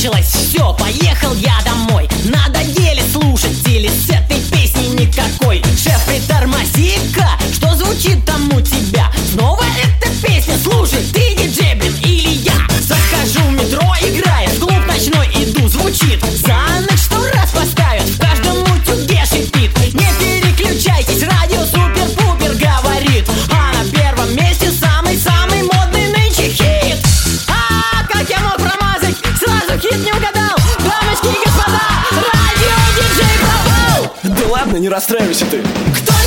закончилось все, поехал я домой. Надоели слушатели, с этой песни никакой. Шеф, притормози-ка, что звучит там у тебя? Снова эта песня, слушай, ты диджей, блин, или я? Захожу в метро, играет, в клуб ночной иду, звучит. За ночь 100 раз поставят, в каждом утюге шипит. Не переключайтесь, радио супер-пупер говорит. А на первом месте самый-самый модный нынче хит. А как я мог промазать, сразу хит не угадал. Дамочки и господа, радио-диджей пропал. Да ладно, не расстраивайся ты. Кто